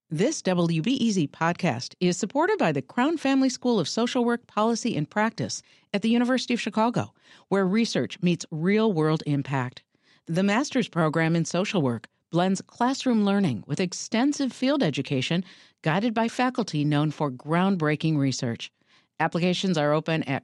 This WBEZ podcast is supported by the Crown Family School of Social Work, Policy, and Practice at the University of Chicago, where research meets real-world impact. The master's program in social work blends classroom learning with extensive field education guided by faculty known for groundbreaking research. Applications are open at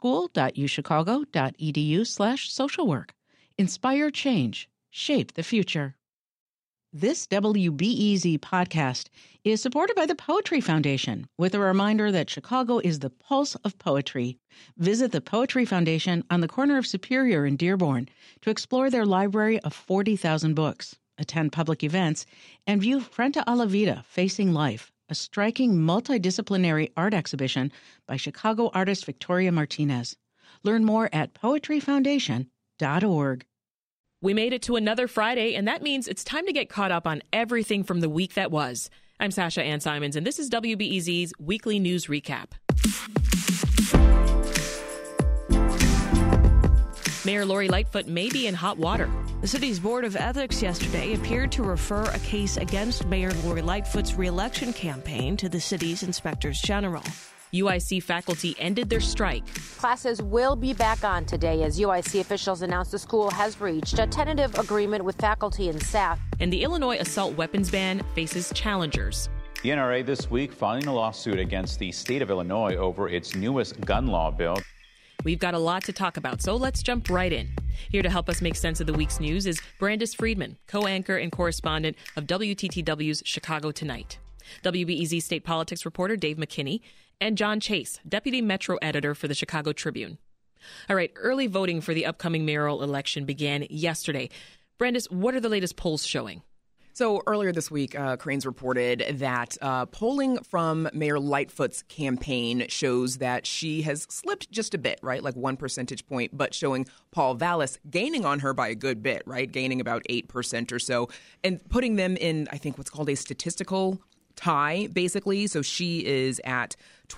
crownschool.uchicago.edu/socialwork. Inspire change. Shape the future. This WBEZ podcast is supported by the Poetry Foundation, with a reminder that Chicago is the pulse of poetry. Visit the Poetry Foundation on the corner of Superior and Dearborn to explore their library of 40,000 books, attend public events, and view Frente a la Vida, Facing Life, a striking multidisciplinary art exhibition by Chicago artist Victoria Martinez. Learn more at poetryfoundation.org. We made it to another Friday, and that means it's time to get caught up on everything from the week that was. I'm Sasha Ann Simons, and this is WBEZ's Weekly News Recap. Mayor Lori Lightfoot may be in hot water. The city's Board of Ethics yesterday appeared to refer a case against Mayor Lori Lightfoot's re-election campaign to the city's inspectors general. UIC faculty ended their strike. Classes will be back on today as UIC officials announced the school has reached a tentative agreement with faculty and staff. And the Illinois assault weapons ban faces challengers. The NRA this week filing a lawsuit against the state of Illinois over its newest gun law bill. We've got a lot to talk about, so let's jump right in. Here to help us make sense of the week's news is Brandis Friedman, co-anchor and correspondent of WTTW's Chicago Tonight, WBEZ state politics reporter Dave McKinney, and John Chase, deputy Metro editor for the Chicago Tribune. All right, early voting for the upcoming mayoral election began yesterday. Brandis, what are the latest polls showing? So earlier this week, Crain's reported that polling from Mayor Lightfoot's campaign shows that she has slipped just a bit, right? Like 1 percentage point, but showing Paul Vallas gaining on her by a good bit, right? Gaining about 8% or so, and putting them in, I think, what's called a statistical tie, basically. So she is at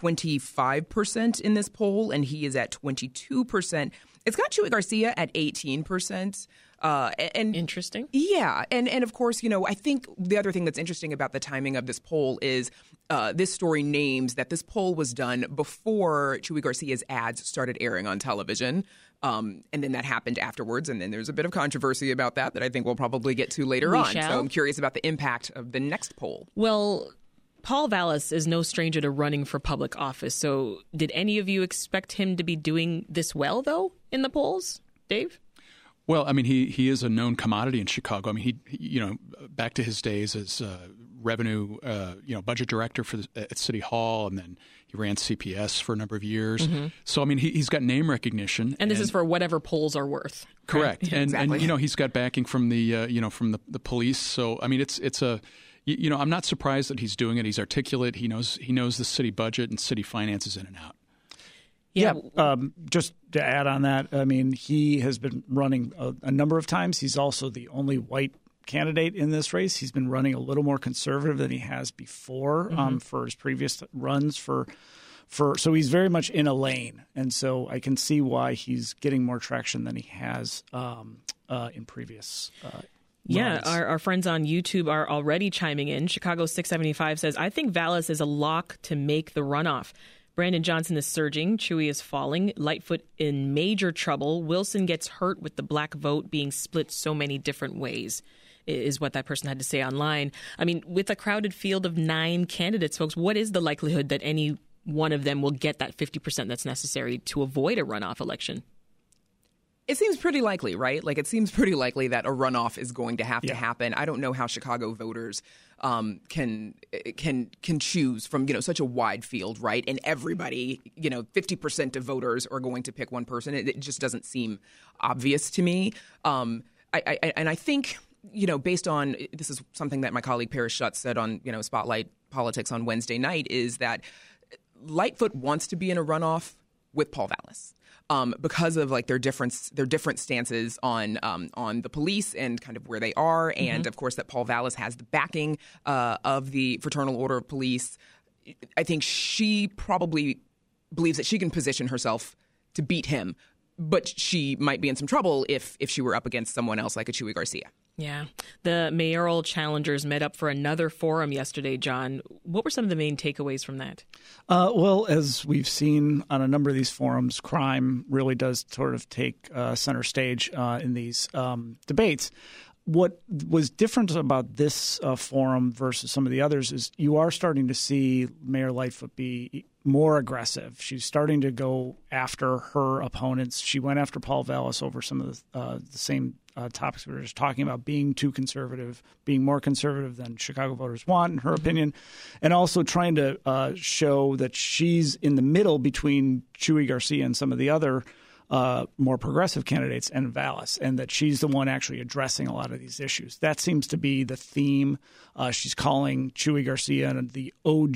25% in this poll, and he is at 22%. It's got Chuy Garcia at 18%. And interesting. Yeah. And of course, you know, I think the other thing that's interesting about the timing of this poll is this story names that this poll was done before Chuy Garcia's ads started airing on television. And then that happened afterwards. And then there's a bit of controversy about that I think we'll probably get to later on. So I'm curious about the impact of the next poll. Well, Paul Vallas is no stranger to running for public office. So did any of you expect him to be doing this well, though, in the polls? Dave? Well, I mean, he is a known commodity in Chicago. I mean, he back to his days as revenue, budget director at City Hall, and then he ran CPS for a number of years. Mm-hmm. So, I mean, he's got name recognition. And this is for whatever polls are worth. Correct. Right? And, exactly. and he's got backing from the police. So, I mean, it's a, I'm not surprised that he's doing it. He's articulate. He knows the city budget and city finances in and out. Yeah, just to add on that, I mean, he has been running a number of times. He's also the only white candidate in this race. He's been running a little more conservative than he has before for his previous runs so he's very much in a lane. And so I can see why he's getting more traction than he has in previous Yeah, our friends on YouTube are already chiming in. Chicago 675 says, I think Vallas is a lock to make the runoff. Brandon Johnson is surging. Chuy is falling. Lightfoot in major trouble. Wilson gets hurt with the black vote being split so many different ways, is what that person had to say online. I mean, with a crowded field of 9 candidates, folks, what is the likelihood that any one of them will get that 50% that's necessary to avoid a runoff election? It seems pretty likely, right? Like, it seems pretty likely that a runoff is going to have to happen. I don't know how Chicago voters can choose from, such a wide field, right? And everybody, 50% of voters are going to pick one person. It just doesn't seem obvious to me. I think, based on, this is something that my colleague Paris Schutz said on, Spotlight Politics on Wednesday night, is that Lightfoot wants to be in a runoff with Paul Vallas. Because of their different stances on the police and kind of where they are, and of course that Paul Vallas has the backing of the Fraternal Order of Police. I think she probably believes that she can position herself to beat him but she might be in some trouble if she were up against someone else like a Chuy Garcia. Yeah. The mayoral challengers met up for another forum yesterday, John. What were some of the main takeaways from that? Well, as we've seen on a number of these forums, crime really does sort of take center stage in these debates. What was different about this forum versus some of the others is you are starting to see Mayor Lightfoot be more aggressive. She's starting to go after her opponents. She went after Paul Vallas over some of the same topics we were just talking about, being too conservative, being more conservative than Chicago voters want, in her opinion, and also trying to show that she's in the middle between Chuy Garcia and some of the other more progressive candidates and Vallas, and that she's the one actually addressing a lot of these issues. That seems to be the theme. She's calling Chuy Garcia the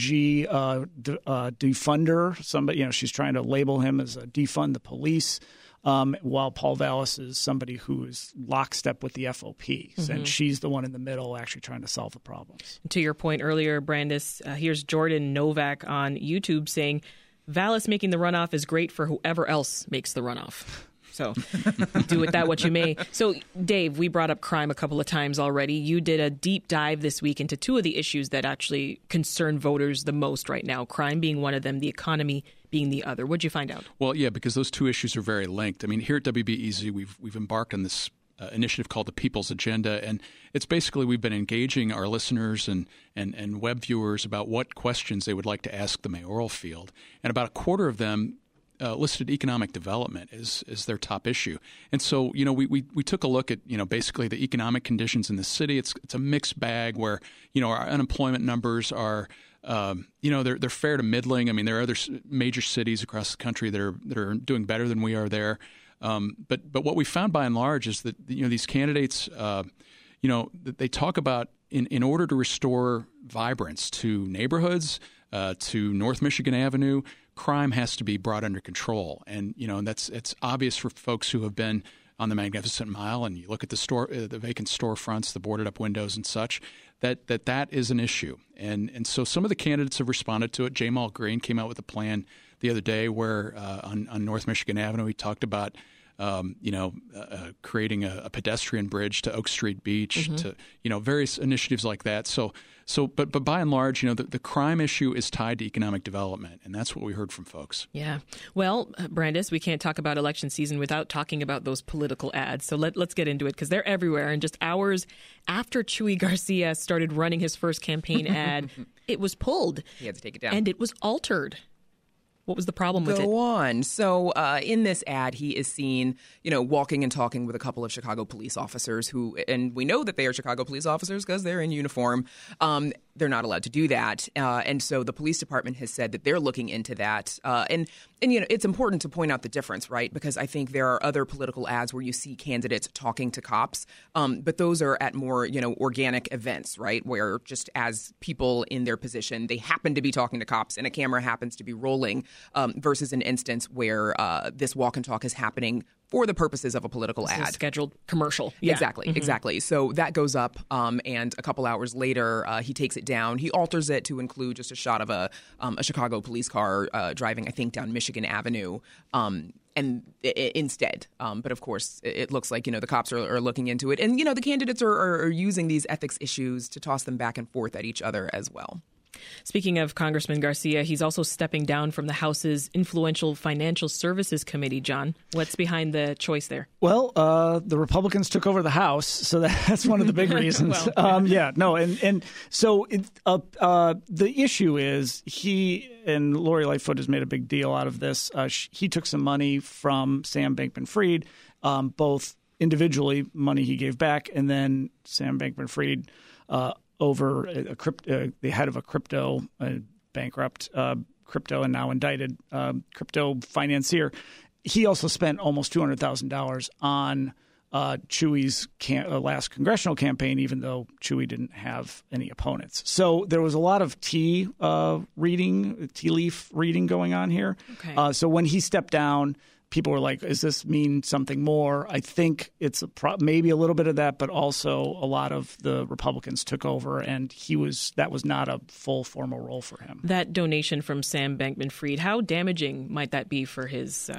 OG defunder. Somebody, she's trying to label him as a defund the police, while Paul Vallas is somebody who is lockstep with the FOP, and she's the one in the middle actually trying to solve the problems. To your point earlier, Brandis, here's Jordan Novak on YouTube saying, Vallas making the runoff is great for whoever else makes the runoff. So do with that what you may. So, Dave, we brought up crime a couple of times already. You did a deep dive this week into two of the issues that actually concern voters the most right now, crime being one of them, the economy being the other. What'd you find out? Well, yeah, because those two issues are very linked. I mean, here at WBEZ, we've embarked on this initiative called the People's Agenda, and it's basically we've been engaging our listeners and web viewers about what questions they would like to ask the mayoral field, and about a quarter of them listed economic development as their top issue. And so, we took a look at, basically the economic conditions in the city. It's a mixed bag where, our unemployment numbers are they're fair to middling. I mean, there are other major cities across the country that are doing better than we are there. But what we found by and large is that these candidates, they talk about in order to restore vibrance to neighborhoods, to North Michigan Avenue, crime has to be brought under control, and it's obvious for folks who have been on the Magnificent Mile, and you look at the vacant storefronts, the boarded up windows, and such. That is an issue, and so some of the candidates have responded to it. Jamal Green came out with a plan the other day where on North Michigan Avenue he talked about creating a pedestrian bridge to Oak Street Beach, to various initiatives like that. But by and large, the crime issue is tied to economic development, and that's what we heard from folks. Yeah. Well, Brandis, we can't talk about election season without talking about those political ads. So let's get into it, because they're everywhere. And just hours after Chuy Garcia started running his first campaign ad, it was pulled. He had to take it down. And it was altered. What was the problem with it? Go on. So in this ad, he is seen, walking and talking with a couple of Chicago police officers who, and we know that they are Chicago police officers because they're in uniform. They're not allowed to do that. And so the police department has said that they're looking into that. And it's important to point out the difference, right? Because I think there are other political ads where you see candidates talking to cops. But those are at more, organic events, right? Where just as people in their position, they happen to be talking to cops and a camera happens to be rolling. Versus an instance where this walk and talk is happening for the purposes of a political ad. A scheduled commercial. Yeah. Exactly. So that goes up, and a couple hours later, he takes it down. He alters it to include just a shot of a Chicago police car driving, I think, down Michigan Avenue. Instead. But of course, it looks like, the cops are looking into it. And, the candidates are using these ethics issues to toss them back and forth at each other as well. Speaking of Congressman Garcia, he's also stepping down from the House's influential Financial Services Committee. John, what's behind the choice there? Well, the Republicans took over the House, so that's one of the big reasons. So the issue is he and Lori Lightfoot has made a big deal out of this. He took some money from Sam Bankman-Fried, both individually, money he gave back, and then Sam Bankman-Fried over the head of a crypto, bankrupt crypto and now indicted crypto financier. He also spent almost $200,000 on Chuy's last congressional campaign, even though Chuy didn't have any opponents. So there was a lot of tea leaf reading going on here. Okay. So when he stepped down, people were like, does this mean something more? I think it's maybe a little bit of that, but also a lot of the Republicans took over, and that was not a full formal role for him. That donation from Sam Bankman-Fried, how damaging might that be for his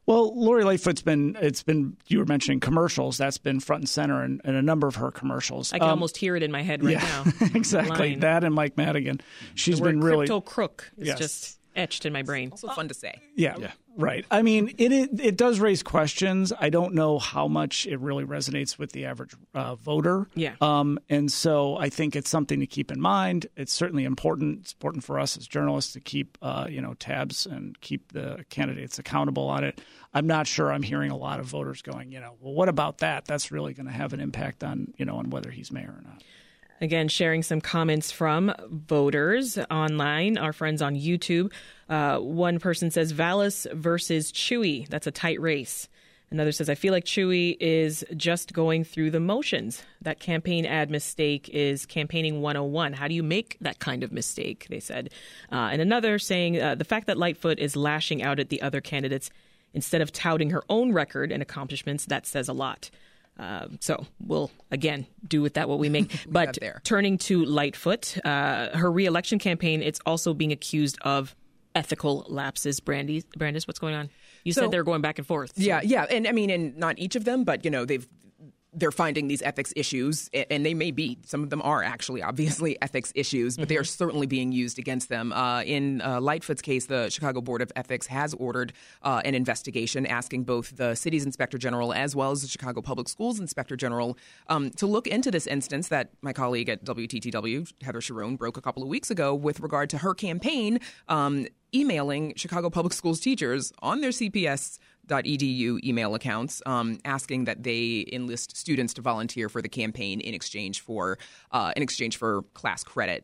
Well, Lori Lightfoot's been you were mentioning commercials. That's been front and center in a number of her commercials. I can almost hear it in my head right now. Exactly. That and Mike Madigan. She's been really crypto crook is just etched in my brain. Also fun to say. Yeah. Right. I mean, it does raise questions. I don't know how much it really resonates with the average voter. Yeah. And so I think it's something to keep in mind. It's certainly important. It's important for us as journalists to keep tabs and keep the candidates accountable on it. I'm not sure I'm hearing a lot of voters going, well, what about that? That's really going to have an impact on whether he's mayor or not. Again, sharing some comments from voters online, our friends on YouTube. One person says, Vallas versus Chewy. That's a tight race. Another says, I feel like Chewy is just going through the motions. That campaign ad mistake is campaigning 101. How do you make that kind of mistake, they said. And another saying, the fact that Lightfoot is lashing out at the other candidates instead of touting her own record and accomplishments, that says a lot. So we'll, again, do with that what we make. But turning to Lightfoot, her re-election campaign, it's also being accused of ethical lapses. Brandis, what's going on? You said they were going back and forth. So. Yeah. And I mean, and not each of them, but, they're finding these ethics issues, and they may be. Some of them are actually obviously ethics issues, but they are certainly being used against them. In Lightfoot's case, the Chicago Board of Ethics has ordered an investigation asking both the city's inspector general as well as the Chicago Public Schools inspector general to look into this instance that my colleague at WTTW, Heather Sharon, broke a couple of weeks ago with regard to her campaign emailing Chicago Public Schools teachers on their CPS.edu email accounts, asking that they enlist students to volunteer for the campaign in exchange for class credit.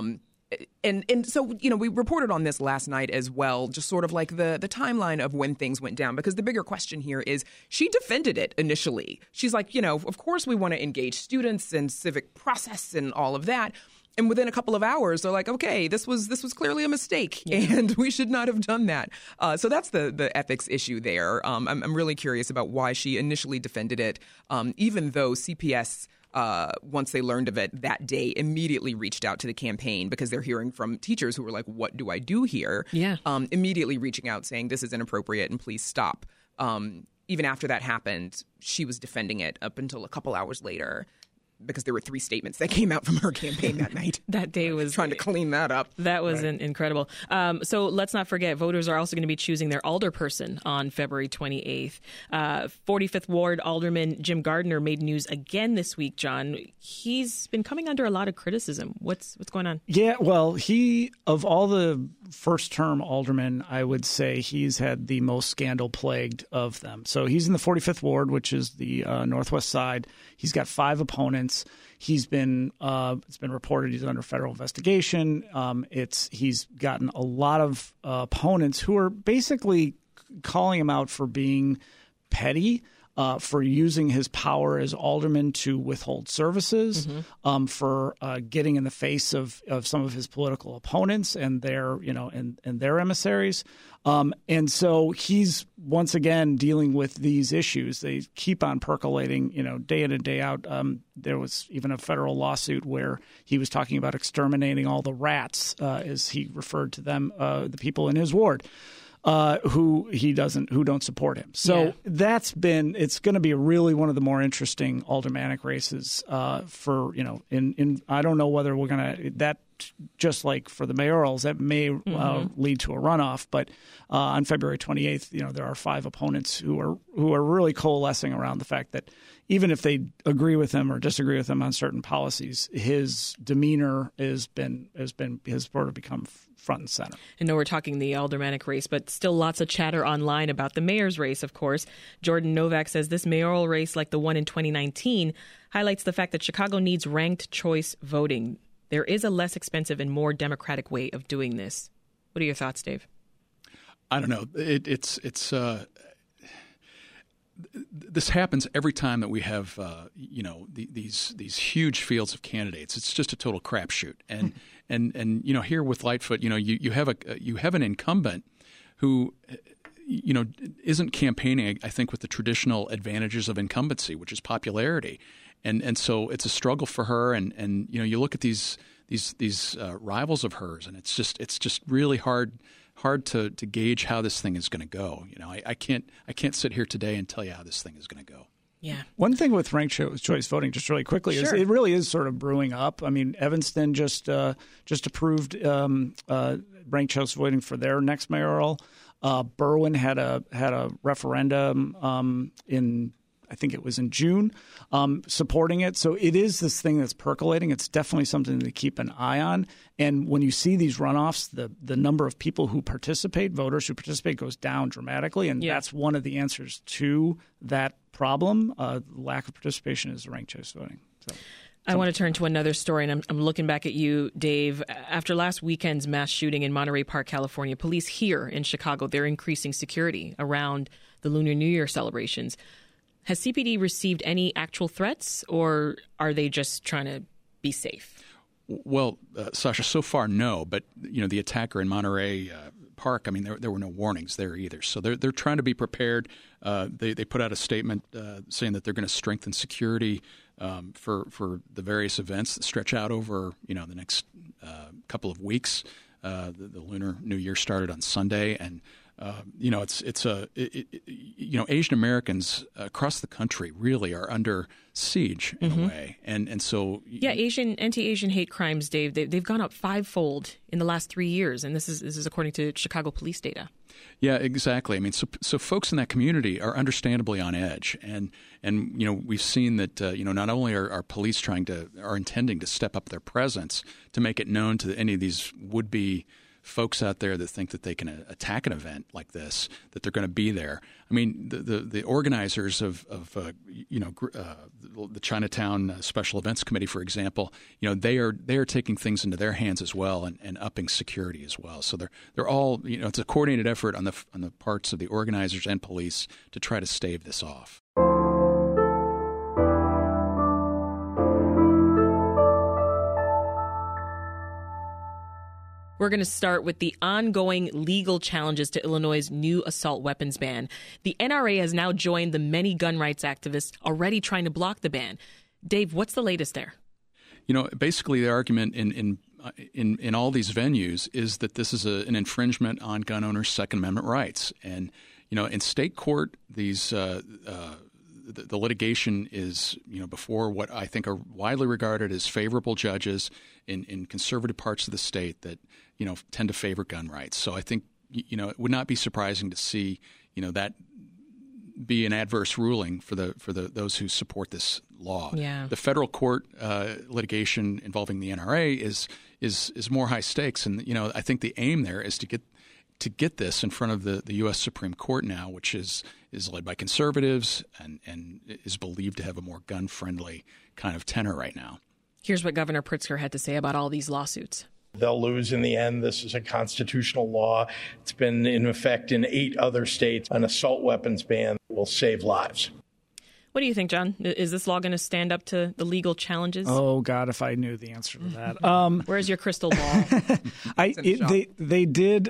And so, we reported on this last night as well, just sort of like the timeline of when things went down, because the bigger question here is she defended it initially. She's like, of course we want to engage students in civic process and all of that. And within a couple of hours, they're like, okay, this was clearly a mistake, and we should not have done that. So that's the ethics issue there. I'm really curious about why she initially defended it, even though CPS, once they learned of it that day, immediately reached out to the campaign because they're hearing from teachers who were like, what do I do here? Yeah. Immediately reaching out saying this is inappropriate and please stop. Even after that happened, she was defending it up until a couple hours later, because there were 3 statements that came out from her campaign that night. That day was trying to clean that up. That was incredible. So let's not forget, voters are also going to be choosing their alderperson on February 28th. 45th Ward Alderman Jim Gardner made news again this week, John. He's been coming under a lot of criticism. What's going on? Yeah, well, he, of all the first-term aldermen, I would say he's had the most scandal-plagued of them. So he's in the 45th Ward, which is the northwest side. He's got 5 opponents. He's been it's been reported he's under federal investigation. He's gotten a lot of opponents who are basically calling him out for being petty, for using his power as alderman to withhold services, for getting in the face of some of his political opponents and their and their emissaries. And so he's once again dealing with these issues. They keep on percolating, day in and day out. There was even a federal lawsuit where he was talking about exterminating all the rats, as he referred to them, the people in his ward. Who don't support him. So it's going to be really one of the more interesting aldermanic races for, I don't know whether we're going to, that just like for the mayorals, that may lead to a runoff. But on February 28th, there are 5 opponents who are really coalescing around the fact that even if they agree with him or disagree with him on certain policies, his demeanor has sort of become front and center. I know we're talking the aldermanic race, but still lots of chatter online about the mayor's race, of course. Jordan Novak says this mayoral race, like the one in 2019, highlights the fact that Chicago needs ranked choice voting. There is a less expensive and more democratic way of doing this. What are your thoughts, Dave? I don't know. This happens every time that we have, these huge fields of candidates. It's just a total crapshoot. And here with Lightfoot, you have an incumbent who, isn't campaigning, I think, with the traditional advantages of incumbency, which is popularity. And so it's a struggle for her. And you look at these rivals of hers, and it's just really hard hard to gauge how this thing is going to go. You know, I can't sit here today and tell you how this thing is going to go. Yeah. One thing with ranked choice voting, just really quickly, is it really is sort of brewing up. I mean, Evanston just approved ranked choice voting for their next mayoral. Berwyn had a referendum in, I think it was in June, supporting it. So it is this thing that's percolating. It's definitely something to keep an eye on. And when you see these runoffs, the number of people who participate, voters who participate, goes down dramatically. And that's one of the answers to that problem. Lack of participation is ranked choice voting. So. I want to turn to another story, and I'm looking back at you, Dave. After last weekend's mass shooting in Monterey Park, California, police here in Chicago, they're increasing security around the Lunar New Year celebrations. Has CPD received any actual threats, or are they just trying to be safe? Well, Sasha, so far, no. But, you know, the attacker in Monterey Park, I mean, there were no warnings there either. So they're trying to be prepared. They put out a statement saying that they're going to strengthen security for the various events that stretch out over, you know, the next couple of weeks. The Lunar New Year started on Sunday, and you know, you know, Asian Americans across the country really are under siege in a way, and so anti-Asian hate crimes, Dave, they've gone up fivefold in the last 3 years, and this is according to Chicago police data. Yeah, exactly. I mean, so folks in that community are understandably on edge, and you know, we've seen that you know, not only are police are intending to step up their presence to make it known to any of these would-be folks out there that think that they can attack an event like this, that they're going to be there. I mean, the organizers of you know, the Chinatown Special Events Committee, for example, you know, they are taking things into their hands as well and upping security as well. So they're all, you know, it's a coordinated effort on the parts of the organizers and police to try to stave this off. We're going to start with the ongoing legal challenges to Illinois' new assault weapons ban. The NRA has now joined the many gun rights activists already trying to block the ban. Dave, what's the latest there? You know, basically the argument in all these venues is that this is an infringement on gun owners' Second Amendment rights. And, you know, in state court, these the litigation is, you know, before what I think are widely regarded as favorable judges in conservative parts of the state that, you know, tend to favor gun rights. So I think, you know, it would not be surprising to see, you know, that be an adverse ruling for those who support this law. Yeah. The federal court litigation involving the NRA is more high stakes, and, you know, I think the aim there is to get this in front of the U.S. Supreme Court now, which is led by conservatives and is believed to have a more gun-friendly kind of tenor right now. Here's what Governor Pritzker had to say about all these lawsuits. They'll lose in the end. This is a constitutional law. It's been in effect in 8 other states. An assault weapons ban will save lives. What do you think, John? Is this law going to stand up to the legal challenges? Oh, God, if I knew the answer to that. Where's your crystal ball? They did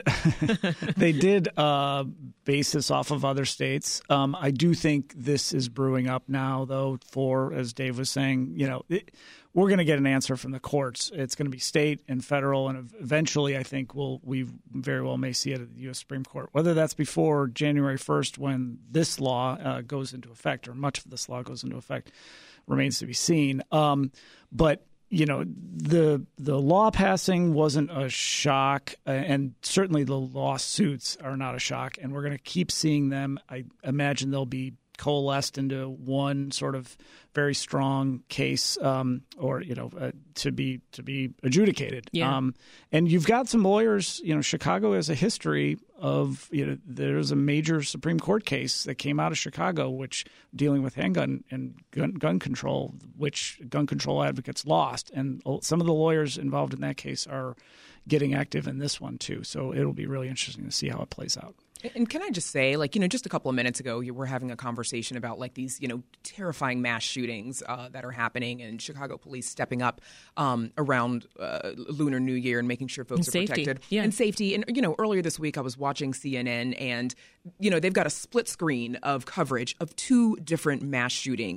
base this off of other states. I do think this is brewing up now, though, for, as Dave was saying, you know, we're going to get an answer from the courts. It's going to be state and federal, and eventually I think we very well may see it at the U.S. Supreme Court. Whether that's before January 1st when this law goes into effect, or much of this law goes into effect, remains to be seen. But, you know, the law passing wasn't a shock, and certainly the lawsuits are not a shock, and we're going to keep seeing them. I imagine they'll be coalesced into one sort of very strong case, or, you know, to be adjudicated. Yeah. And you've got some lawyers. You know, Chicago has a history of, you know, there's a major Supreme Court case that came out of Chicago, which dealing with handgun and gun control, which gun control advocates lost, and some of the lawyers involved in that case are getting active in this one too. So it'll be really interesting to see how it plays out. And can I just say, like, you know, just a couple of minutes ago, you were having a conversation about, like, these, you know, terrifying mass shootings that are happening, and Chicago police stepping up around Lunar New Year and making sure folks are protected. Yeah. And safety. And, you know, earlier this week I was watching CNN, and, you know, they've got a split screen of coverage of 2 different mass shootings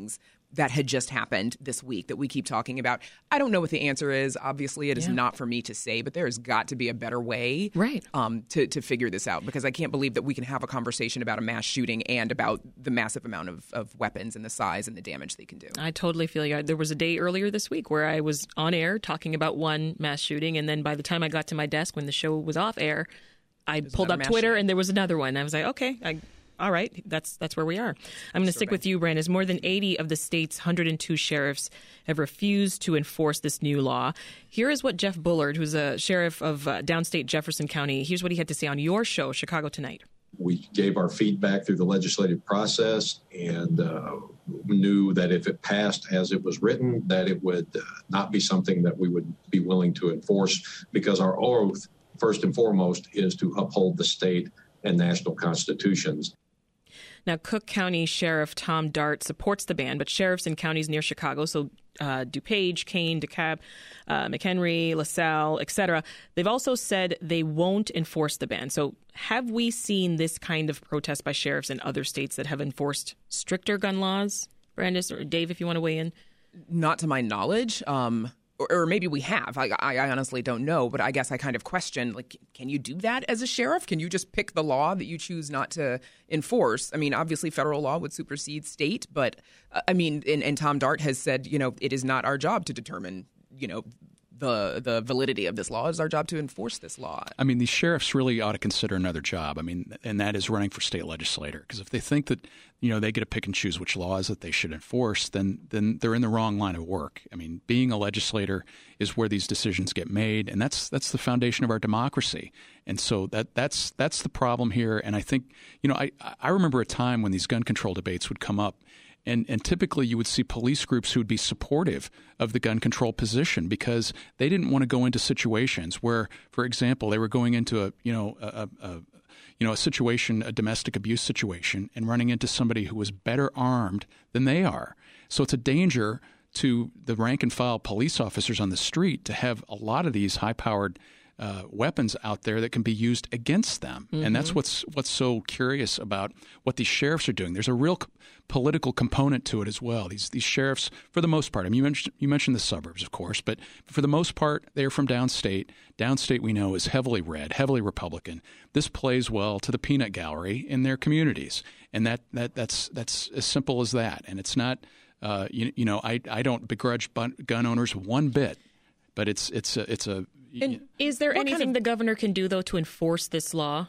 that had just happened this week that we keep talking about. I don't know what the answer is. Obviously, it is not for me to say, but there has got to be a better way to figure this out, because I can't believe that we can have a conversation about a mass shooting and about the massive amount of weapons and the size and the damage they can do. I totally feel you. There was a day earlier this week where I was on air talking about one mass shooting, and then by the time I got to my desk when the show was off air, I pulled up Twitter and there was another one. I was like, okay, all right, that's where we are. I'm going to stick with you, Brandis. More than 80 of the state's 102 sheriffs have refused to enforce this new law. Here is what Jeff Bullard, who's a sheriff of downstate Jefferson County, here's what he had to say on your show, Chicago Tonight. We gave our feedback through the legislative process and knew that if it passed as it was written, that it would not be something that we would be willing to enforce, because our oath, first and foremost, is to uphold the state and national constitutions. Now, Cook County Sheriff Tom Dart supports the ban, but sheriffs in counties near Chicago, so DuPage, Kane, DeKalb, McHenry, LaSalle, etc., they've also said they won't enforce the ban. So have we seen this kind of protest by sheriffs in other states that have enforced stricter gun laws? Brandis or Dave, if you want to weigh in. Not to my knowledge. Or maybe we have. I honestly don't know, but I guess I kind of question, like, can you do that as a sheriff? Can you just pick the law that you choose not to enforce? I mean, obviously federal law would supersede state, but I mean, and Tom Dart has said, it is not our job to determine, the validity of this law. It's our job to enforce this law. I mean, these sheriffs really ought to consider another job. I mean, and that is running for state legislator. Because if they think that, they get to pick and choose which laws that they should enforce, then they're in the wrong line of work. I mean, being a legislator is where these decisions get made, and that's the foundation of our democracy. And so that's the problem here. And I think, I remember a time when these gun control debates would come up. And typically you would see police groups who would be supportive of the gun control position because they didn't want to go into situations where, for example, they were going into a situation, a domestic abuse situation, and running into somebody who was better armed than they are. So it's a danger to the rank and file police officers on the street to have a lot of these high-powered weapons out there that can be used against them. Mm-hmm. And that's what's so curious about what these sheriffs are doing. There's a real political component to it as well. These sheriffs, for the most part, I mean, you mentioned the suburbs, of course, but for the most part, they're from downstate. Downstate, we know, is heavily red, heavily Republican. This plays well to the peanut gallery in their communities. And that's as simple as that. And it's not, I don't begrudge gun owners one bit, but it's a And is there anything the governor can do, though, to enforce this law?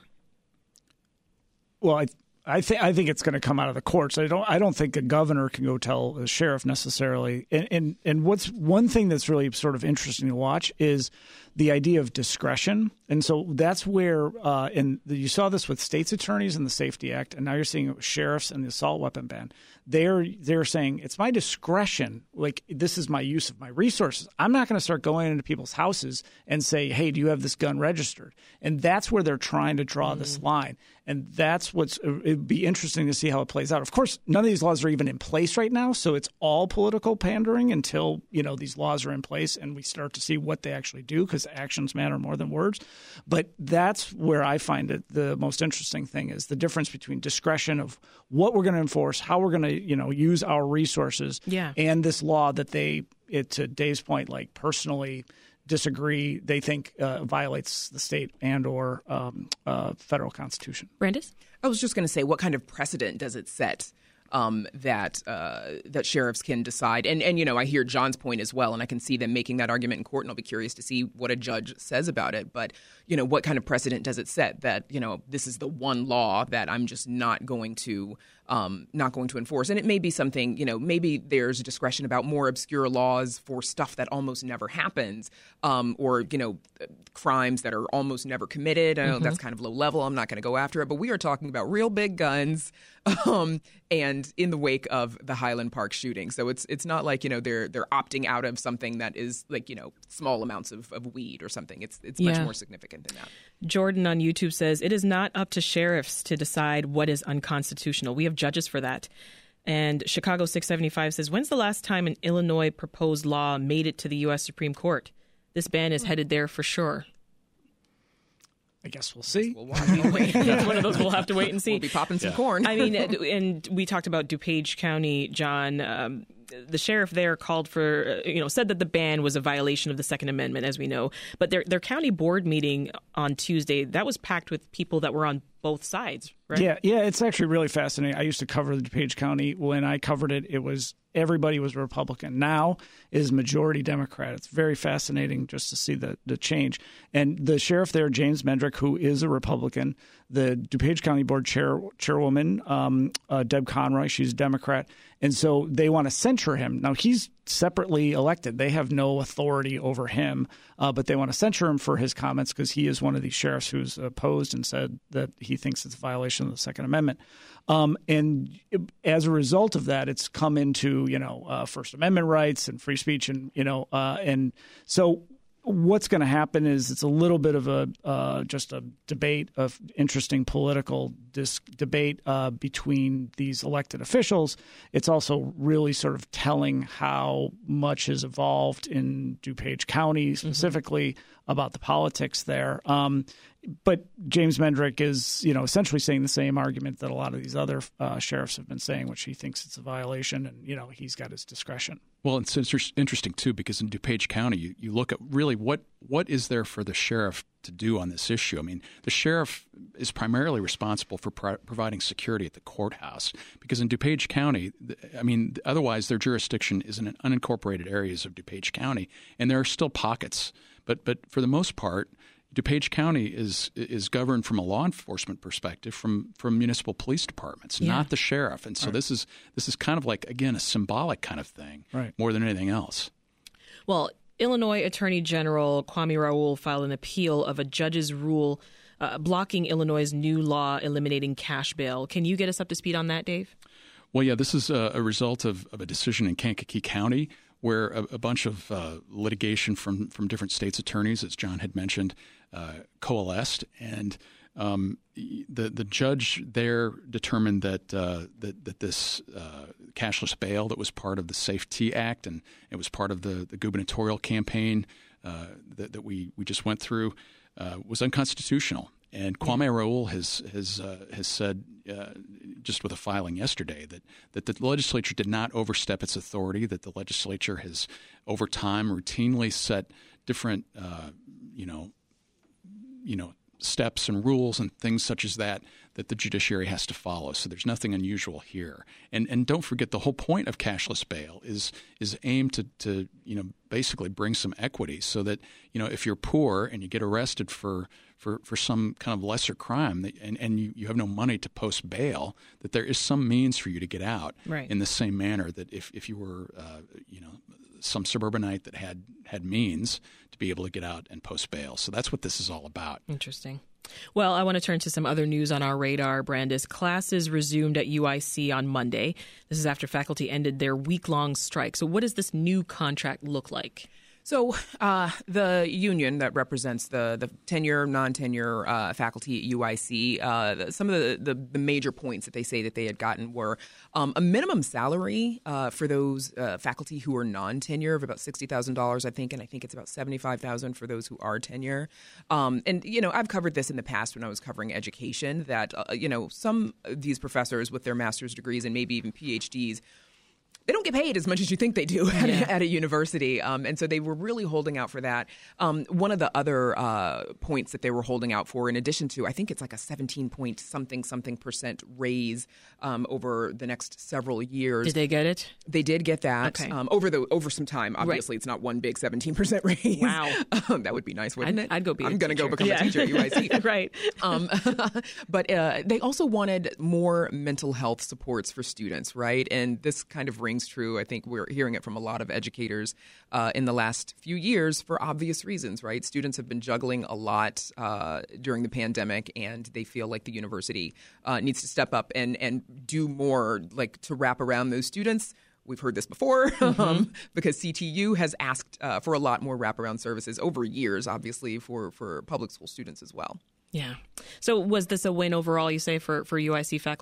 Well, I think it's going to come out of the courts. I don't think a governor can go tell a sheriff necessarily. And what's one thing that's really sort of interesting to watch is the idea of discretion. And so that's where you saw this with states' attorneys in the Safety Act, and now you're seeing it with sheriffs and the assault weapon ban. They're saying it's my discretion. Like, this is my use of my resources. I'm not going to start going into people's houses and say, hey, do you have this gun registered? And that's where they're trying to draw this line. And that's it'd be interesting to see how it plays out. Of course, none of these laws are even in place right now, so it's all political pandering until, these laws are in place and we start to see what they actually do, because actions matter more than words. But that's where I find it the most interesting thing is the difference between discretion of what we're going to enforce, how we're going to, use our resources, and this law that to Dave's point, like personally disagree, they think violates the state and or federal constitution. Brandis? I was just going to say, what kind of precedent does it set that sheriffs can decide? And I hear John's point as well, and I can see them making that argument in court, and I'll be curious to see what a judge says about it. But, what kind of precedent does it set that, this is the one law that I'm just not going to enforce? And it may be something, maybe there's discretion about more obscure laws for stuff that almost never happens, or, crimes that are almost never committed. I know that's kind of low level. I'm not going to go after it. But we are talking about real big guns, and in the wake of the Highland Park shooting. So it's not like, they're opting out of something that is like, small amounts of weed or something. It's much more significant than that. Jordan on YouTube says, it is not up to sheriffs to decide what is unconstitutional. We have judges for that. And Chicago 675 says, when's the last time an Illinois proposed law made it to the U.S. Supreme Court? This ban is headed there for sure. I guess we'll see. It's one of those we'll have to wait and see. We'll be popping some corn. I mean, and we talked about DuPage County, John. the sheriff there called for, said that the ban was a violation of the Second Amendment, as we know. But their county board meeting on Tuesday, that was packed with people that were on both sides, right? Yeah, it's actually really fascinating. I used to cover the DuPage County. When I covered it, everybody was Republican. Now is majority Democrat. It's very fascinating just to see the change. And the sheriff there, James Mendrick, who is a Republican, the DuPage County Board chairwoman, Deb Conroy, she's a Democrat. And so they want to censure him. Now, he's separately elected. They have no authority over him, but they want to censure him for his comments because he is one of these sheriffs who's opposed and said that he thinks it's a violation of the Second Amendment. And as a result of that, it's come into, First Amendment rights and free speech. And so what's going to happen is it's a little bit of just a debate, of interesting political debate between these elected officials. It's also really sort of telling how much has evolved in DuPage County specifically about the politics there. But James Mendrick is, essentially saying the same argument that a lot of these other sheriffs have been saying, which he thinks it's a violation, and he's got his discretion. Well, it's interesting too, because in DuPage County, you look at really what is there for the sheriff to do on this issue. I mean, the sheriff is primarily responsible for providing security at the courthouse, because in DuPage County, otherwise their jurisdiction is in unincorporated areas of DuPage County, and there are still pockets, but for the most part, DuPage County is governed from a law enforcement perspective from municipal police departments, not the sheriff. And so this is kind of like, again, a symbolic kind of thing, more than anything else. Well, Illinois Attorney General Kwame Raoul filed an appeal of a judge's rule blocking Illinois' new law eliminating cash bail. Can you get us up to speed on that, Dave? Well, yeah, this is a result of a decision in Kankakee County where a bunch of litigation from different states' attorneys, as John had mentioned, coalesced, and the judge there determined that this cashless bail that was part of the SAFE-T Act, and it was part of the gubernatorial campaign that we just went through, was unconstitutional. And Kwame Raoul has said, just with a filing yesterday, that the legislature did not overstep its authority, that the legislature has over time routinely set different steps and rules and things such as that the judiciary has to follow. So there's nothing unusual here. And don't forget, the whole point of cashless bail is aimed to basically bring some equity, so that if you're poor and you get arrested for some kind of lesser crime and you have no money to post bail, that there is some means for you to get out in the same manner that if you were some suburbanite that had means to be able to get out and post bail. So that's what this is all about. Interesting. Well, I want to turn to some other news on our radar, Brandis. Classes resumed at UIC on Monday. This is after faculty ended their week-long strike. So what does this new contract look like? So the union that represents the tenure, non-tenure faculty at UIC, some of the major points that they say that they had gotten were a minimum salary for those faculty who are non-tenure of about $60,000, I think, and I think it's about $75,000 for those who are tenure. And I've covered this in the past when I was covering education, that some of these professors with their master's degrees and maybe even PhDs, they don't get paid as much as you think they do at a university. And so they were really holding out for that. One of the other points that they were holding out for, in addition to, I think it's like a 17-point-something% raise over the next several years. Did they get it? They did get that over some time. Obviously, It's not one big 17% raise. Wow. That would be nice, wouldn't it? I'd go be I'm going to go become a teacher at UIC. Right. But they also wanted more mental health supports for students, right? And this kind of rings true. I think we're hearing it from a lot of educators in the last few years for obvious reasons, right? Students have been juggling a lot during the pandemic, and they feel like the university needs to step up and do more, like to wrap around those students. We've heard this before because CTU has asked for a lot more wraparound services over years, obviously, for public school students as well. Yeah. So was this a win overall, you say, for UIC faculty?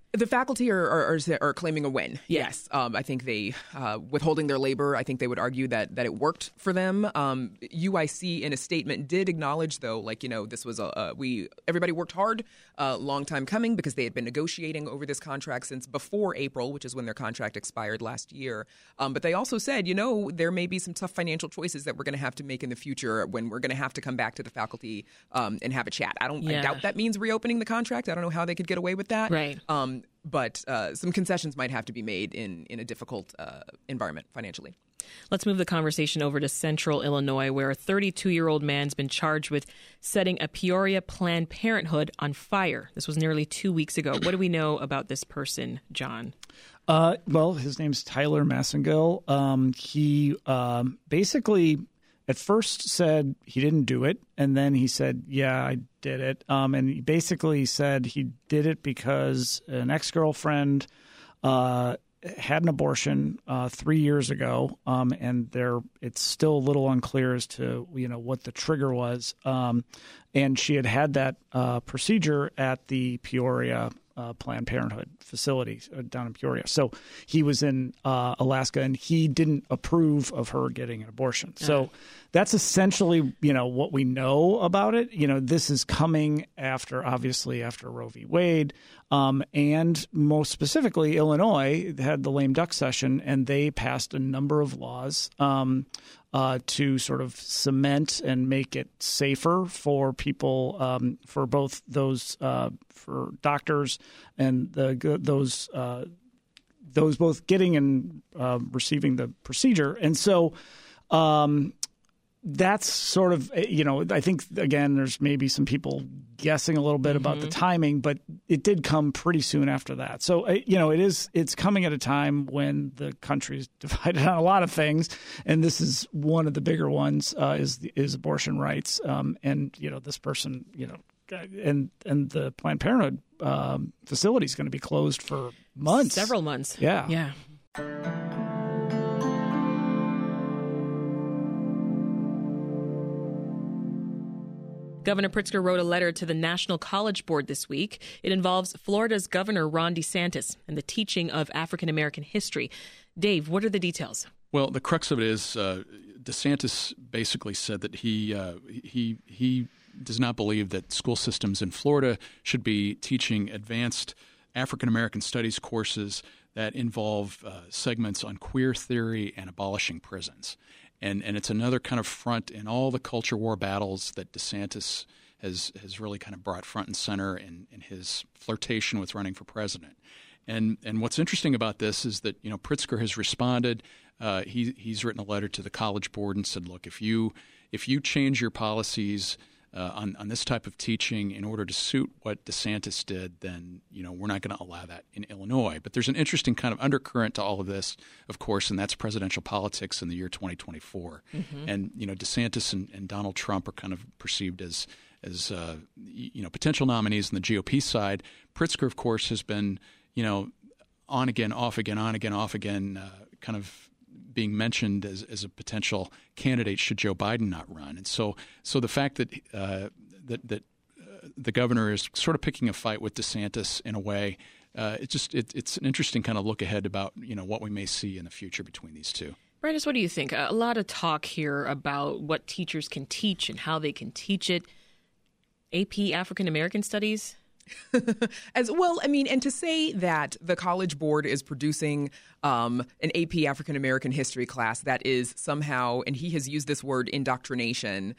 The faculty are claiming a win. Yeah. Yes. I think they, withholding their labor, I think they would argue that it worked for them. UIC in a statement did acknowledge, though, this was everybody worked hard, long time coming, because they had been negotiating over this contract since before April, which is when their contract expired last year. But they also said, there may be some tough financial choices that we're going to have to make in the future when we're going to have to come back to the faculty and have a chat. I doubt that means reopening the contract. I don't know how they could get away with that. Right. But some concessions might have to be made in a difficult environment financially. Let's move the conversation over to Central Illinois, where a 32-year-old man's been charged with setting a Peoria Planned Parenthood on fire. This was nearly 2 weeks ago. What do we know about this person, John? Well, his name's Tyler Massengill. He basically at first said he didn't do it, and then he said, yeah, I did it. And he basically said he did it because an ex-girlfriend had an abortion 3 years ago, and it's still a little unclear as to what the trigger was. And she had that procedure at the Peoria Planned Parenthood facility down in Peoria. So he was in Alaska, and he didn't approve of her getting an abortion. So that's essentially, what we know about it. This is coming after Roe v. Wade, and most specifically, Illinois had the lame duck session, and they passed a number of laws to sort of cement and make it safer for people, for both those for doctors and those both getting and receiving the procedure. And so that's sort of, I think, again, there's maybe some people guessing a little bit about the timing, but it did come pretty soon after that. So, it's coming at a time when the country is divided on a lot of things. And this is one of the bigger ones, is abortion rights. And, this person, and the Planned Parenthood facility is going to be closed for months. Several months. Yeah. Yeah. Governor Pritzker wrote a letter to the National College Board this week. It involves Florida's Governor Ron DeSantis and the teaching of African American history. Dave, what are the details? Well, the crux of it is DeSantis basically said that he does not believe that school systems in Florida should be teaching advanced African American studies courses that involve segments on queer theory and abolishing prisons. And it's another kind of front in all the culture war battles that DeSantis has really kind of brought front and center in his flirtation with running for president. And what's interesting about this is that Pritzker has responded. He's written a letter to the College Board and said, look, if you change your policies on this type of teaching in order to suit what DeSantis did, then we're not going to allow that in Illinois. But there's an interesting kind of undercurrent to all of this, of course, and that's presidential politics in the year 2024. Mm-hmm. And DeSantis and Donald Trump are kind of perceived as potential nominees on the GOP side. Pritzker, of course, has been on again, off again, on again, off again, kind of being mentioned as a potential candidate should Joe Biden not run. And so the fact that that the governor is sort of picking a fight with DeSantis in a way, it's an interesting kind of look ahead about what we may see in the future between these two. Brandis, what do you think? A lot of talk here about what teachers can teach and how they can teach it. AP African American Studies? As well, and to say that the College Board is producing an AP African American history class that is somehow, and he has used this word, indoctrination,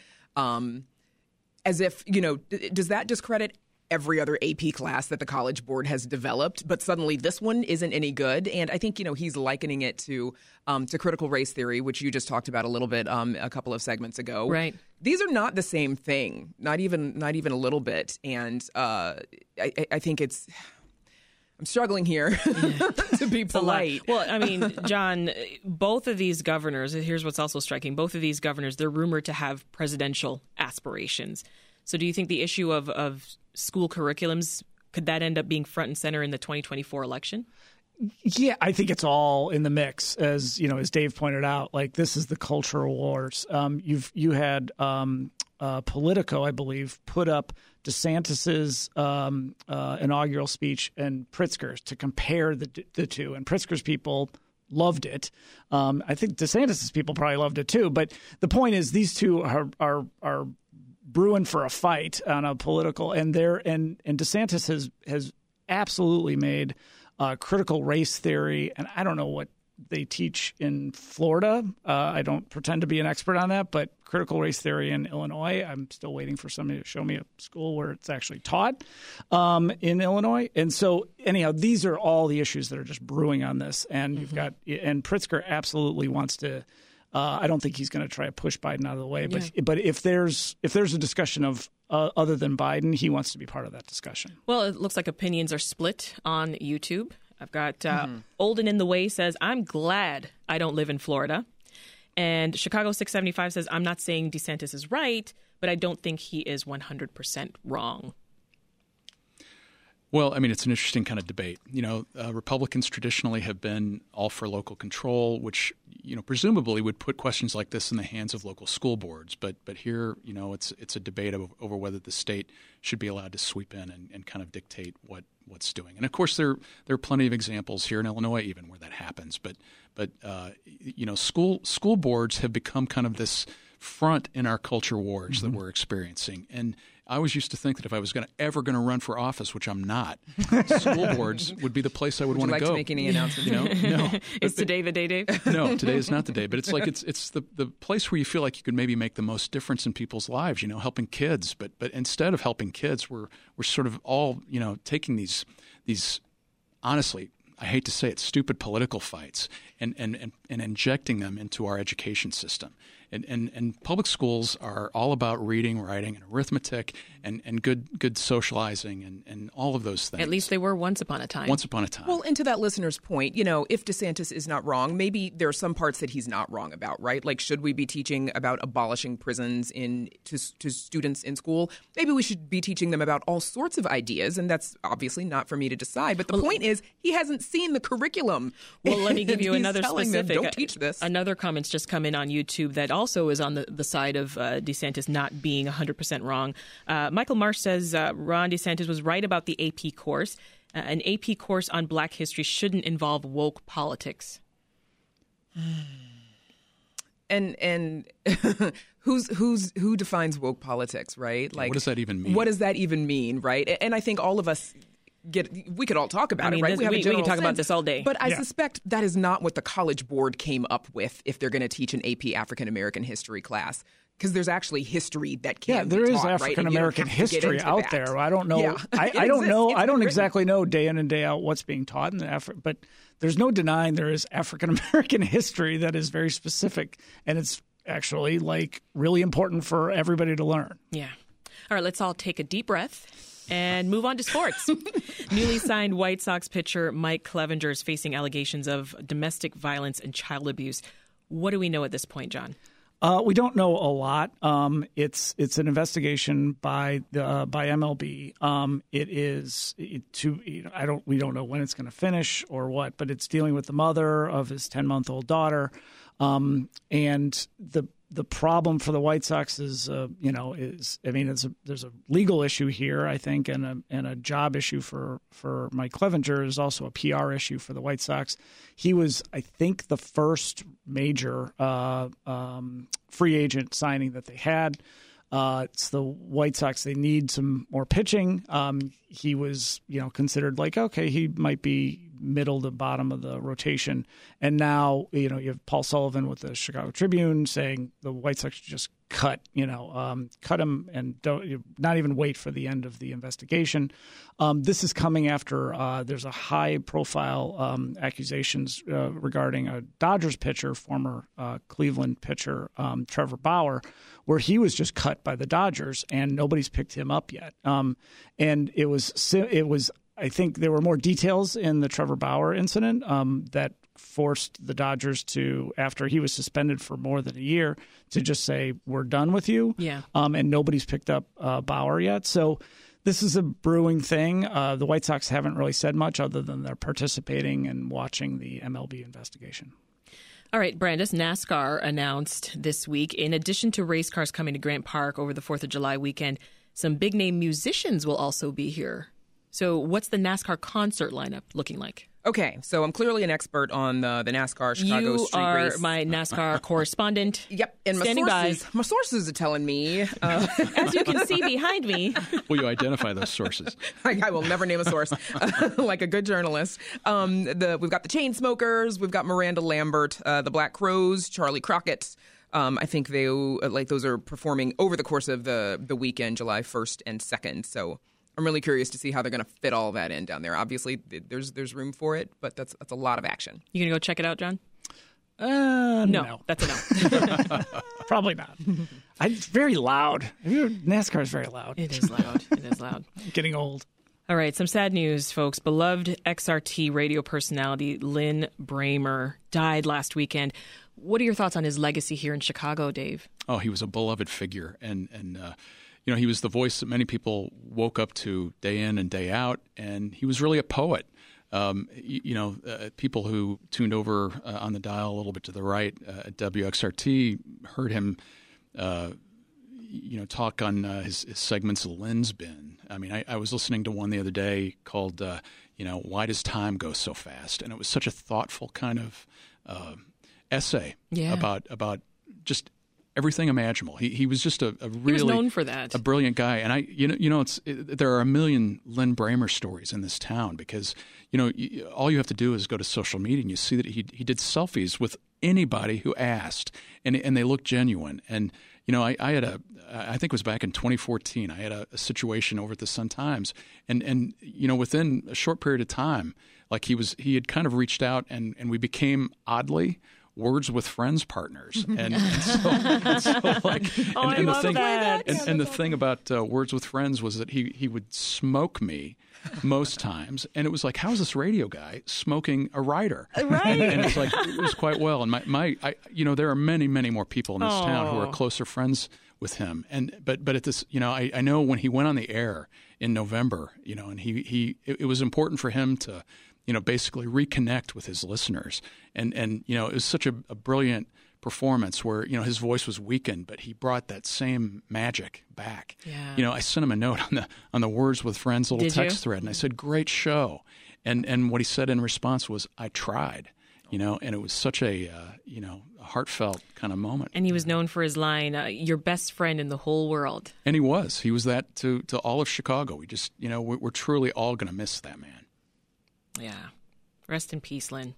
as if, does that discredit every other AP class that the College Board has developed, but suddenly this one isn't any good? And I think, he's likening it to critical race theory, which you just talked about a little bit a couple of segments ago. Right. These are not the same thing, not even a little bit. And I think I'm struggling here to be polite. Well, John, both of these governors, here's what's also striking. Both of these governors, they're rumored to have presidential aspirations. So do you think the issue of school curriculums, could that end up being front and center in the 2024 election? Yeah, I think it's all in the mix, as Dave pointed out. Like, this is the cultural wars. You had Politico, I believe, put up DeSantis's inaugural speech and Pritzker's to compare the two. And Pritzker's people loved it. I think DeSantis's people probably loved it too. But the point is, these two are brewing for a fight on a political, and DeSantis has absolutely made critical race theory, and I don't know what they teach in Florida. I don't pretend to be an expert on that, but critical race theory in Illinois, I'm still waiting for somebody to show me a school where it's actually taught in Illinois. And so anyhow, these are all the issues that are just brewing on this. And you've got, and Pritzker absolutely wants to, I don't think he's going to try to push Biden out of the way, but if there's a discussion of other than Biden, he wants to be part of that discussion. Well, it looks like opinions are split on YouTube. I've got Olden in the Way says, I'm glad I don't live in Florida. And Chicago 675 says, I'm not saying DeSantis is right, but I don't think he is 100% wrong. Well, I mean, it's an interesting kind of debate. You know, Republicans traditionally have been all for local control, which, you know, presumably would put questions like this in the hands of local school boards. But here, you know, it's a debate over whether the state should be allowed to sweep in and kind of dictate what's doing. And of course, there are plenty of examples here in Illinois even where that happens. But you know, school boards have become kind of this front in our culture wars that we're experiencing. And I always used to think that if I was ever going to run for office, which I'm not, school boards would be the place I would want to go. Would you like to make any announcements? You know, no. Is today the day, Dave? No, today is not the day. But it's like it's the place where you feel like you could maybe make the most difference in people's lives. You know, helping kids. But instead of helping kids, we're sort of all, you know, taking these honestly, I hate to say it, stupid political fights and injecting them into our education system. And public schools are all about reading, writing, and arithmetic and good socializing and all of those things. At least they were once upon a time. Once upon a time. Well, and to that listener's point, you know, if DeSantis is not wrong, maybe there are some parts that he's not wrong about, right? Like, should we be teaching about abolishing prisons to students in school? Maybe we should be teaching them about all sorts of ideas, and that's obviously not for me to decide. But the point is, he hasn't seen the curriculum. Well, let me give you another specific. Them, don't teach this. Another comment's just come in on YouTube that also is on the side of DeSantis not being 100% wrong. Michael Marsh says Ron DeSantis was right about the AP course. An AP course on Black history shouldn't involve woke politics. And who defines woke politics, right? Like, what does that even mean? What does that even mean, right? And I think all of us we could all talk about it, right? We can talk about this all day. But I suspect that is not what the College Board came up with if they're going to teach an AP African American history class. Because there's actually history that can be taught, there is African American history out there. I don't know. Yeah, I don't know. I don't exactly know day in and day out what's being taught in but there's no denying there is African American history that is very specific, and it's actually like really important for everybody to learn. Yeah. All right, let's all take a deep breath and move on to sports. Newly signed White Sox pitcher Mike Clevinger is facing allegations of domestic violence and child abuse. What do we know at this point, John? We don't know a lot. It's an investigation by MLB. We don't know when it's going to finish or what, but it's dealing with the mother of his 10-month-old daughter. And the problem for the White Sox is there's a legal issue here, I think, and a job issue for Mike Clevinger. Is also a PR issue for the White Sox. He was, I think, the first major free agent signing that they had. It's the White Sox. They need some more pitching. He was, considered like, okay, he might be middle to bottom of the rotation. And now, you have Paul Sullivan with the Chicago Tribune saying the White Sox should just cut him and don't not even wait for the end of the investigation. This is coming after there's a high-profile accusations regarding a Dodgers pitcher, former Cleveland pitcher, Trevor Bauer, where he was just cut by the Dodgers and nobody's picked him up yet. And it was. I think there were more details in the Trevor Bauer incident that forced the Dodgers to, after he was suspended for more than a year, to just say, we're done with you. Yeah. And nobody's picked up Bauer yet. So this is a brewing thing. The White Sox haven't really said much other than they're participating and watching the MLB investigation. All right, Brandis, NASCAR announced this week, in addition to race cars coming to Grant Park over the 4th of July weekend, some big-name musicians will also be here. So what's the NASCAR concert lineup looking like? Okay, so I'm clearly an expert on the NASCAR Chicago street race. You are my NASCAR correspondent. Yep, and my sources are telling me. As you can see behind me. Will you identify those sources? I will never name a source, like a good journalist. We've got the Chainsmokers, we've got Miranda Lambert, the Black Crowes, Charlie Crockett. I think those are performing over the course of the weekend, July 1st and 2nd. So I'm really curious to see how they're going to fit all that in down there. Obviously, there's room for it, but that's a lot of action. You gonna go check it out, John? No. That's a no. Probably not. It's very loud. NASCAR is very loud. It is loud. It is loud. Getting old. All right, some sad news, folks. Beloved XRT radio personality Lynn Bramer died last weekend. What are your thoughts on his legacy here in Chicago, Dave? Oh, he was a beloved figure, and he was the voice that many people woke up to day in and day out, and he was really a poet. People who tuned over on the dial a little bit to the right at WXRT heard him, talk on his segments of Lynn's Bin. I mean, I was listening to one the other day called, Why Does Time Go So Fast? And it was such a thoughtful kind of essay about just everything imaginable. He was just a really he was known for that. A brilliant guy. And there are a million Lynn Bramer stories in this town because all you have to do is go to social media and you see that he did selfies with anybody who asked, and they looked genuine. And I had I think it was back in 2014. I had a situation over at the Sun-Times, and within a short period of time, like he had kind of reached out, and we became oddly Words with Friends partners, and the thing about Words with Friends was that he would smoke me most times, and it was like, how is this radio guy smoking a writer? Right, and it's like it was quite well. And there are many more people in this town who are closer friends with him, but at this, I know when he went on the air in November, and it was important for him to basically reconnect with his listeners. And it was such a brilliant performance where, his voice was weakened, but he brought that same magic back. Yeah. I sent him a note on the Words with Friends little text thread, and I said, great show. And what he said in response was, I tried, and it was such a heartfelt kind of moment. And he was known for his line, your best friend in the whole world. And he was that to all of Chicago. We just, we're truly all going to miss that man. Yeah. Rest in peace, Lynn.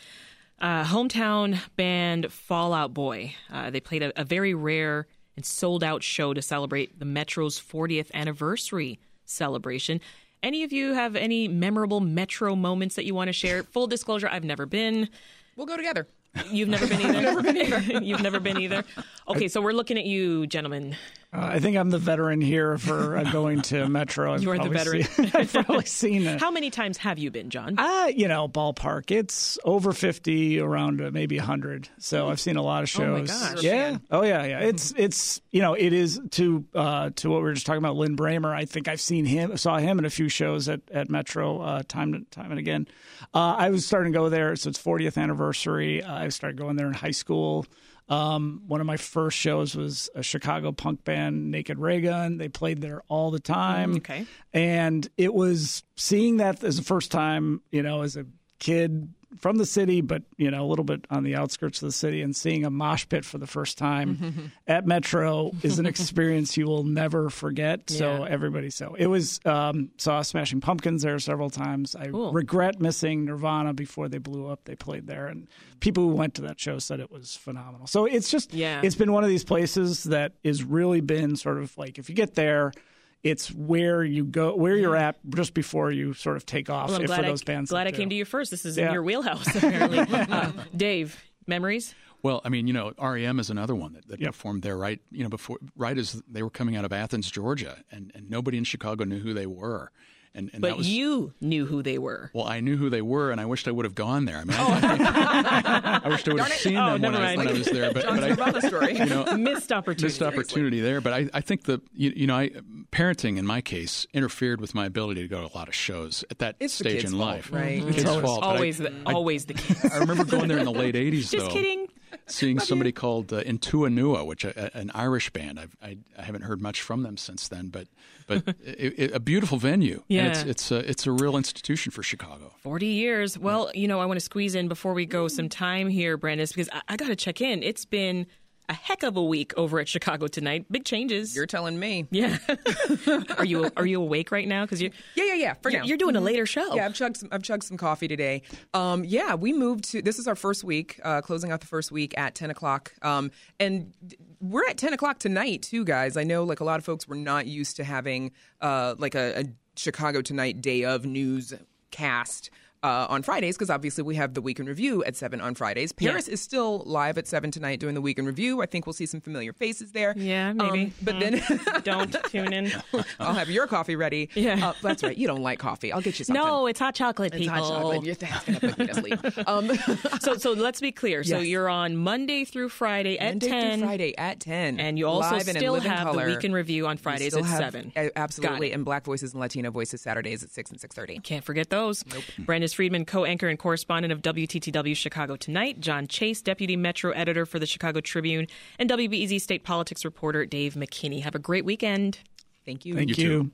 Hometown band Fall Out Boy. They played a very rare and sold-out show to celebrate the Metro's 40th anniversary celebration. Any of you have any memorable Metro moments that you want to share? Full disclosure, I've never been. We'll go together. You've never been either? Never been either. You've never been either? Okay, so we're looking at you, gentlemen. I think I'm the veteran here for going to Metro. You are the veteran. I've probably seen it. How many times have you been, John? Ballpark. It's over 50, around maybe 100. So I've seen a lot of shows. Oh, my gosh. Yeah. Oh, yeah. It's it is to what we were just talking about, Lynn Bramer. I think I've saw him in a few shows at Metro time and again. I was starting to go there. So it's 40th anniversary. I started going there in high school. One of my first shows was a Chicago punk band, Naked Ray Gun. They played there all the time. Okay. And it was seeing that as the first time, as a kid from the city, but, a little bit on the outskirts of the city, and seeing a mosh pit for the first time at Metro is an experience you will never forget. Yeah. So it was, saw Smashing Pumpkins there several times. I regret missing Nirvana before they blew up. They played there, and people who went to that show said it was phenomenal. So it's just, it's been one of these places that has really been sort of like, if you get there, it's where you go, where you're at just before you sort of take off. Well, for those bands, glad I came to you first. This is in your wheelhouse, apparently. Dave, memories? Well, I mean, REM is another one that performed there right as they were coming out of Athens, Georgia, and nobody in Chicago knew who they were. And but you knew who they were. Well, I knew who they were, and I wished I would have gone there. I mean, I wished I would have seen them when I was there. But about the story. Missed opportunity there. But I think parenting in my case interfered with my ability to go to a lot of shows at that stage in life. Right? Kids' fault. Always the kids. I remember going there in the late '80s. Just kidding. Seeing somebody called Intua Nua, which an Irish band. I haven't heard much from them since then, but a beautiful venue. Yeah, and it's a real institution for Chicago. 40 years. Well, I want to squeeze in before we go some time here, Brandis, because I got to check in. It's been a heck of a week over at Chicago Tonight. Big changes. You're telling me. Yeah. Are you awake right now? Because yeah. For now, you're doing a later show. Yeah, I've chugged some coffee today. We moved to. This is our first week, closing out the first week at 10 o'clock. And we're at 10 o'clock tonight too, guys. I know a lot of folks were not used to having a Chicago Tonight day of news cast. On Fridays, because obviously we have the Week in Review at 7 on Fridays. Paris is still live at 7 tonight doing the Week in Review. I think we'll see some familiar faces there. Yeah, maybe. But then don't tune in. I'll have your coffee ready. Yeah, that's right. You don't like coffee. I'll get you something. No, it's hot chocolate, people. It's hot chocolate. That's going to put me to sleep. So let's be clear. Yes. So you're on Monday through Friday at 10. Monday through Friday at 10. And you also live still have color. the Week in Review on Fridays at 7. Absolutely. And Black Voices and Latino Voices Saturdays at 6 and 6:30. Can't forget those. Nope. Brandis Friedman, co-anchor and correspondent of WTTW Chicago Tonight, John Chase, deputy Metro editor for the Chicago Tribune, and WBEZ state politics reporter Dave McKinney. Have a great weekend. Thank you. Thank you.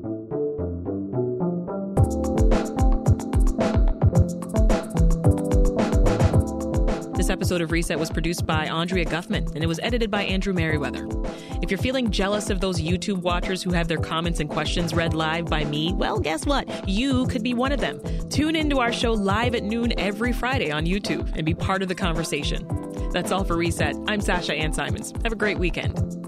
This episode of Reset was produced by Andrea Guffman, and it was edited by Andrew Merriweather. If you're feeling jealous of those YouTube watchers who have their comments and questions read live by me, well, guess what? You could be one of them. Tune into our show live at noon every Friday on YouTube and be part of the conversation. That's all for Reset. I'm Sasha Ann Simons. Have a great weekend.